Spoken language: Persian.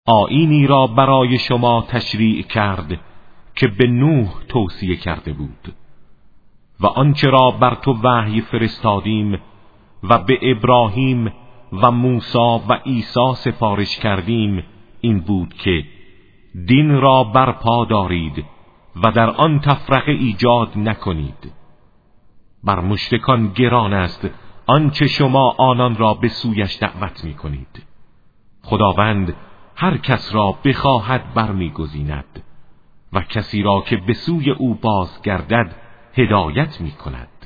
آیینی را برای شما تشریع کرد که به نوح توصیه کرده بود و آنچه را بر تو وحی فرستادیم و به ابراهیم و موسی و عیسی سفارش کردیم این بود که دین را برپا دارید و در آن تفرقه ایجاد نکنید. بر مشرکان گران است آنچه شما آنان را به سویش دعوت می کنید. خداوند هر کس را بخواهد برمیگزیند و کسی را که به سوی او بازگردد هدایت می کند.